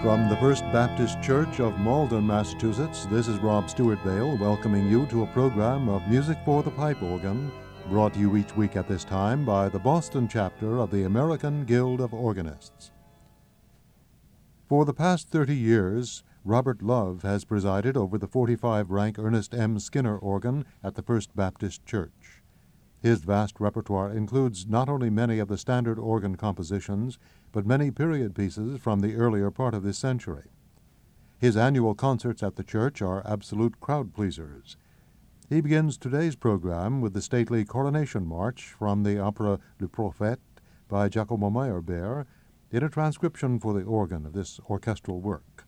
From the First Baptist Church of Malden, Massachusetts, this is Rob Stewart Vale welcoming you to a program of Music for the Pipe Organ, brought to you each week at this time by the Boston chapter of the American Guild of Organists. For the past 30 years, Robert Love has presided over the 45-rank Ernest M. Skinner organ at the First Baptist Church. His vast repertoire includes not only many of the standard organ compositions, but many period pieces from the earlier part of this century. His annual concerts at the church are absolute crowd pleasers. He begins today's program with the stately Coronation March from the opera Le Prophète by Giacomo Meyerbeer in a transcription for the organ of this orchestral work.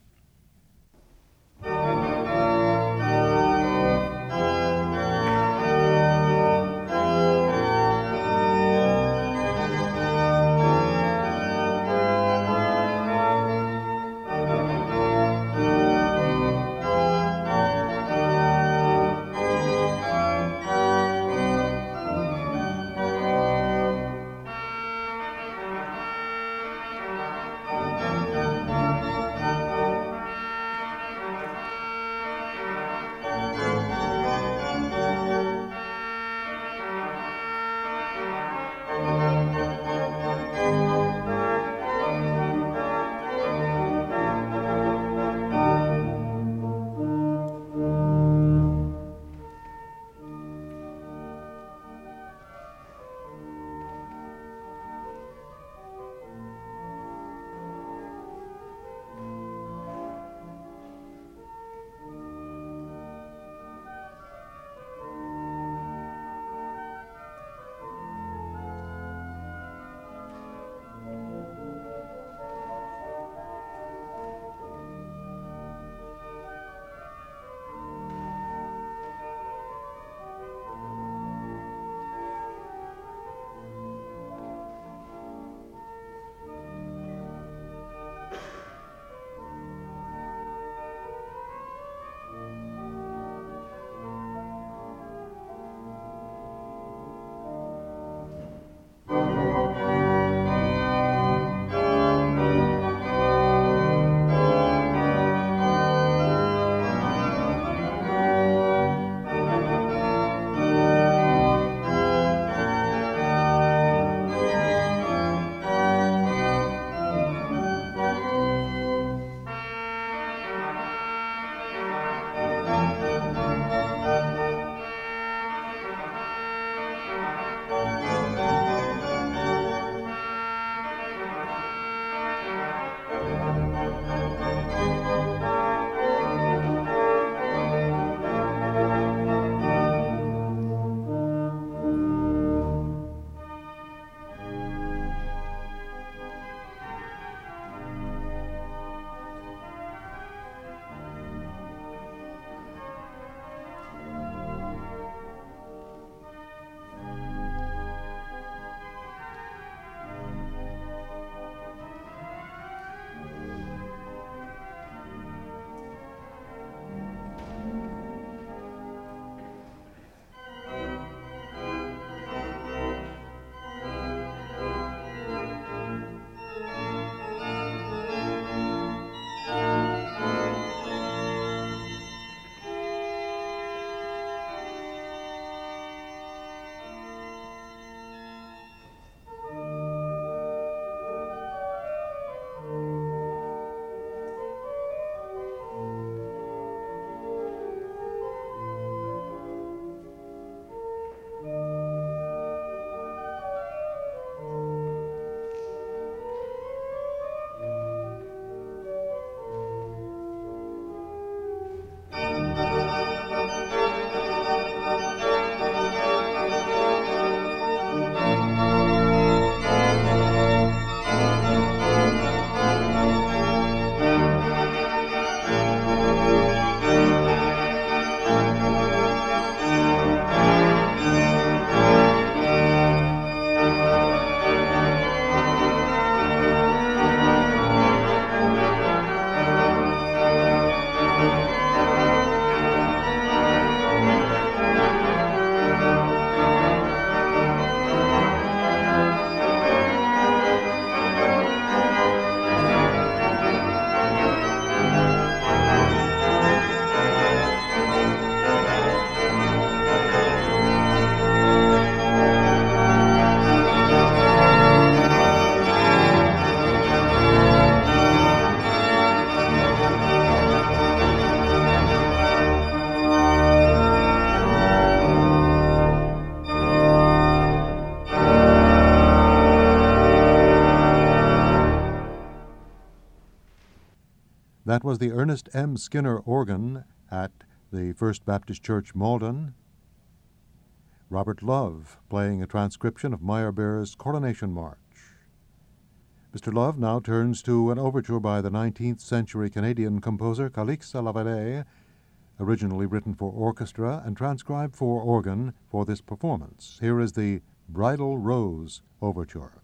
That was the Ernest M. Skinner organ at the First Baptist Church, Malden. Robert Love playing a transcription of Meyerbeer's Coronation March. Mr. Love now turns to an overture by the 19th century Canadian composer Calix Lavallée, originally written for orchestra and transcribed for organ for this performance. Here is the Bridal Rose Overture.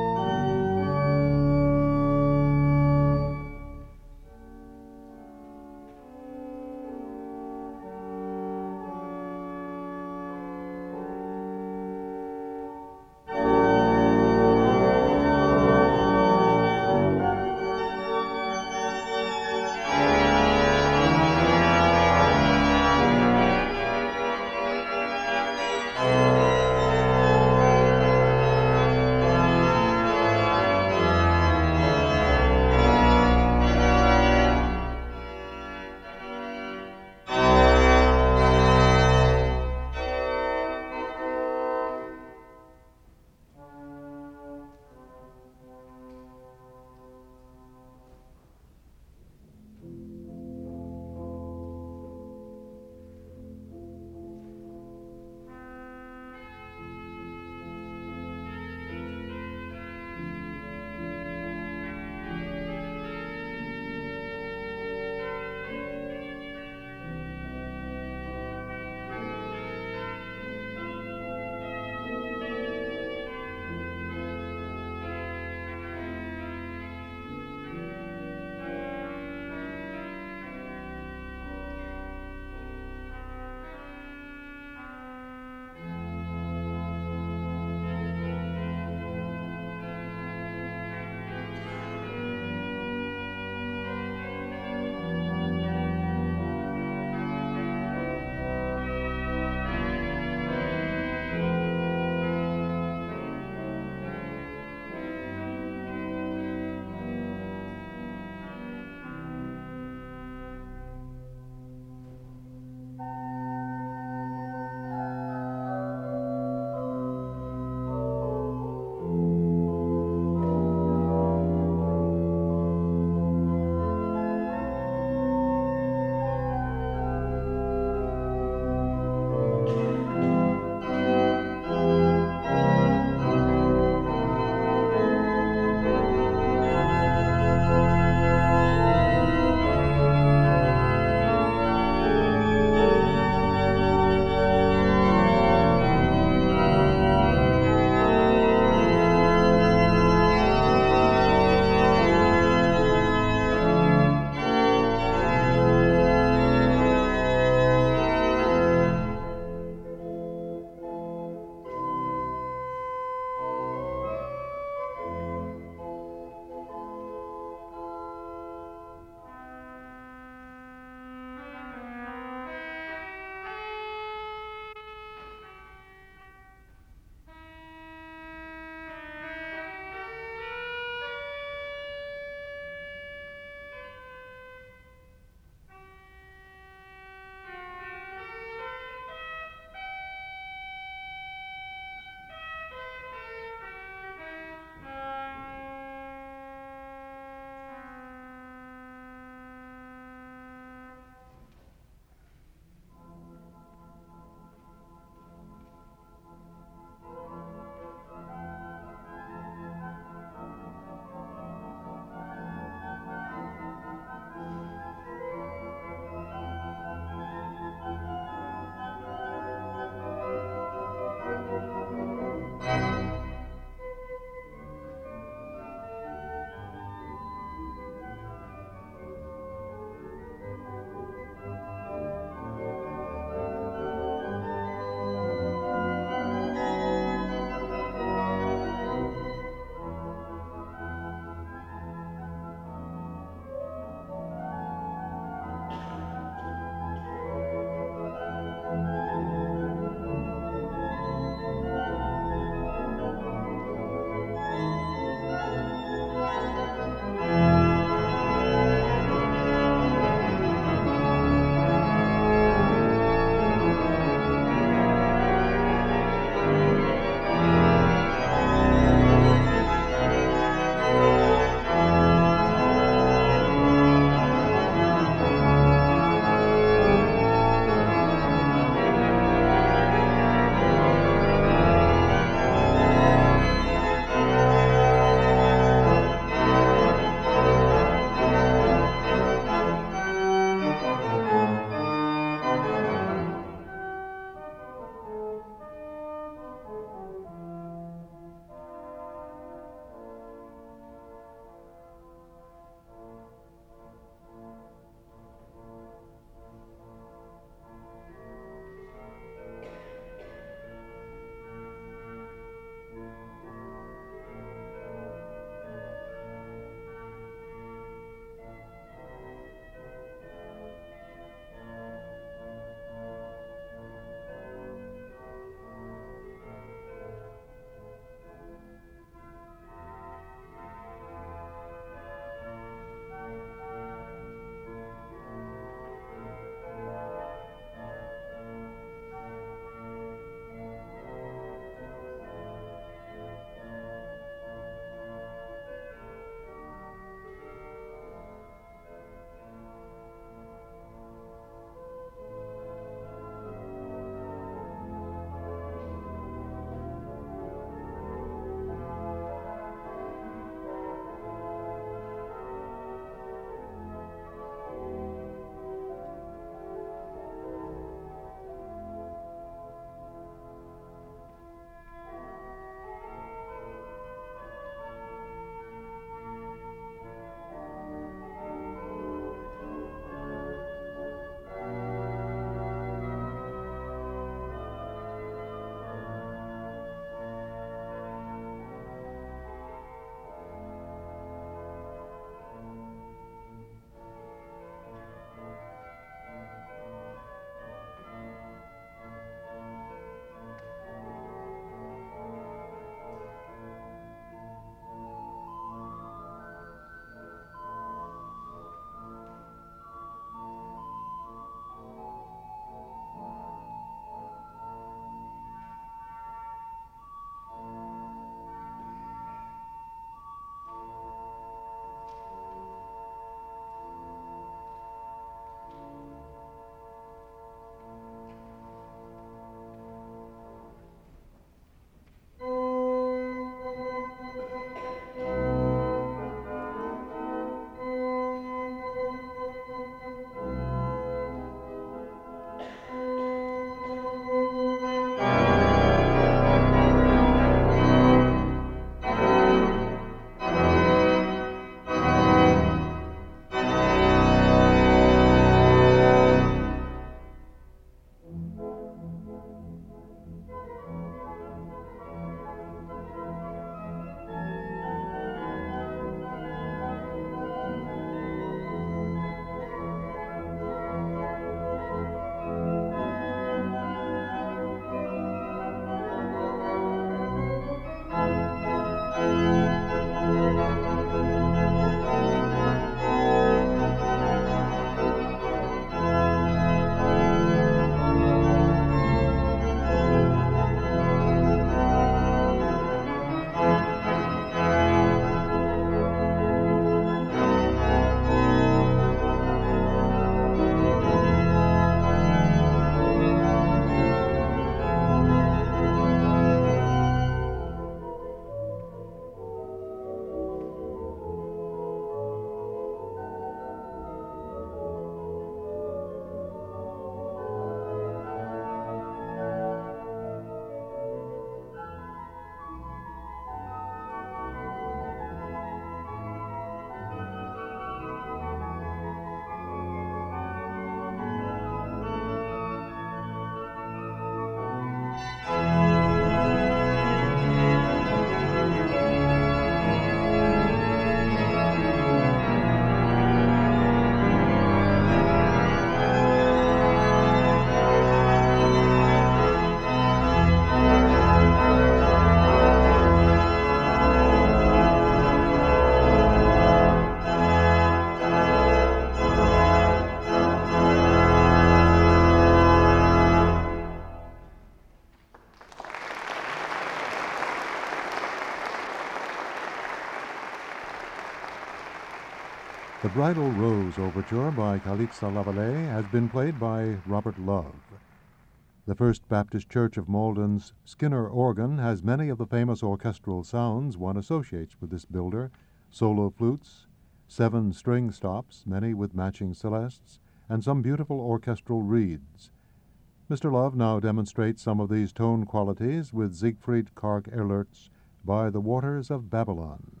The Bridal Rose Overture by Calixa Lavallée has been played by Robert Love. The First Baptist Church of Malden's Skinner organ has many of the famous orchestral sounds one associates with this builder: solo flutes, 7 string stops, many with matching celestes, and some beautiful orchestral reeds. Mr. Love now demonstrates some of these tone qualities with Siegfried Karg Erlert's By the Waters of Babylon.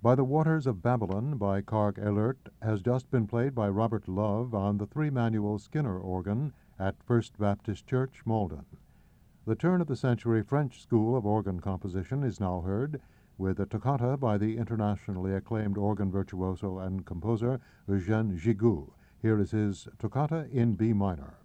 By the Waters of Babylon by Carg Ehlert has just been played by Robert Love on the three-manual Skinner organ at First Baptist Church, Malden. The turn-of-the-century French school of organ composition is now heard, with a toccata by the internationally acclaimed organ virtuoso and composer Eugène Gigoux. Here is his toccata in B minor.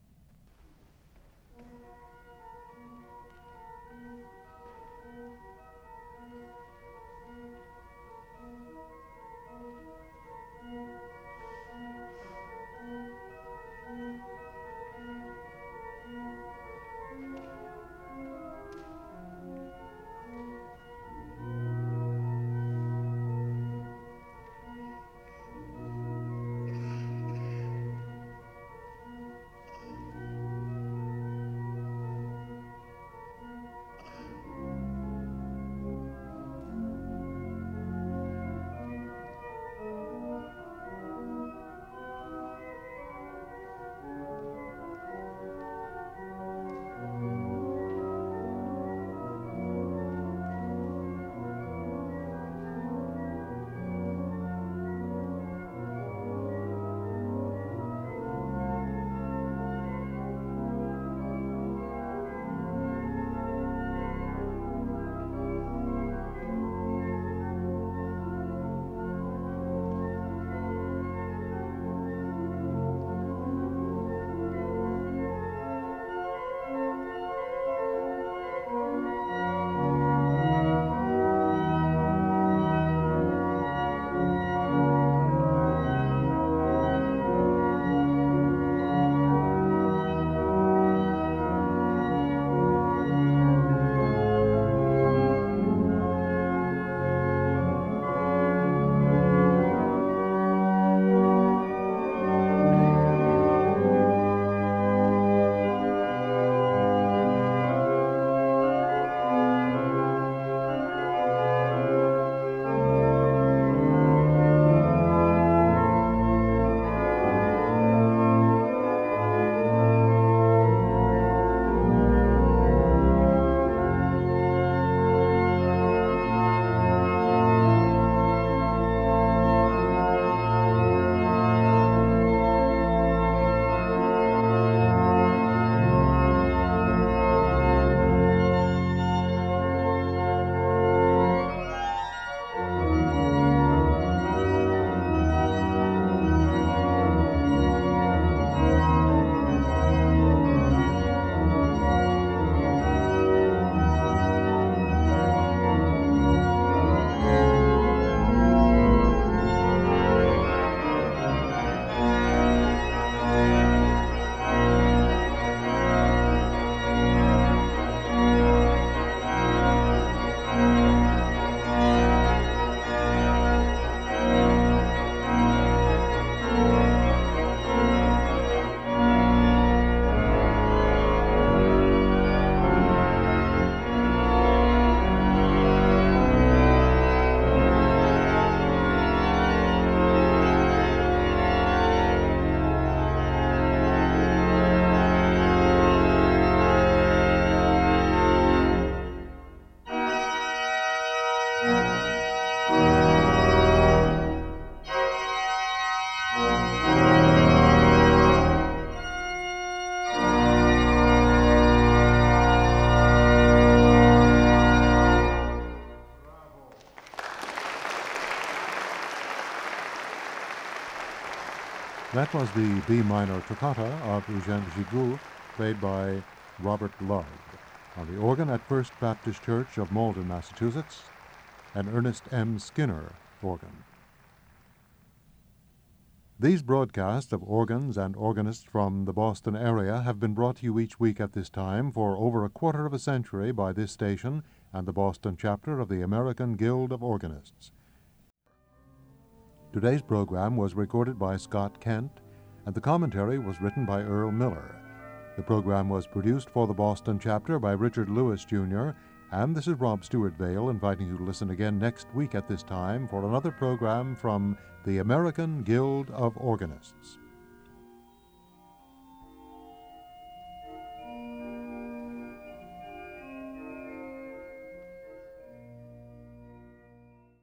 That was the B minor toccata of Eugène Gigoux, played by Robert Love, on the organ at First Baptist Church of Malden, Massachusetts, an Ernest M. Skinner organ. These broadcasts of organs and organists from the Boston area have been brought to you each week at this time for over a quarter of a century by this station and the Boston chapter of the American Guild of Organists. Today's program was recorded by Scott Kent, and the commentary was written by Earl Miller. The program was produced for the Boston chapter by Richard Lewis, Jr., and this is Rob Stewart Vale inviting you to listen again next week at this time for another program from the American Guild of Organists.